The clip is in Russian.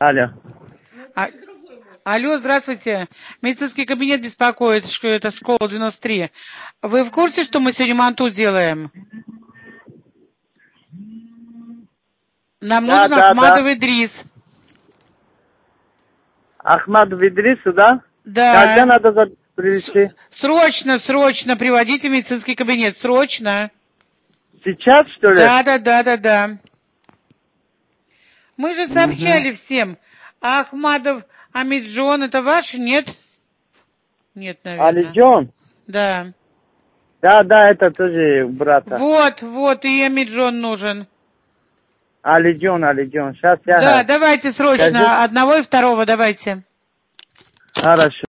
Алло. Алло, здравствуйте. Медицинский кабинет беспокоит, что это школа 93. Вы в курсе, что мы сегодня манту делаем? Нам нужен Ахмадов Идрис. Ахмадов Идрису, да? Да. Когда надо привезти? Срочно приводите в медицинский кабинет. Срочно. Сейчас, что ли? Да. Мы же сообщали всем. А Ахмадов Амиджон, это ваш? Нет? Нет, наверное. Алиджон? Да. Да, это тоже брата. Вот, и Амиджон нужен. Алиджон. Сейчас я... Да, давайте срочно. Скажи. Одного и второго давайте. Хорошо.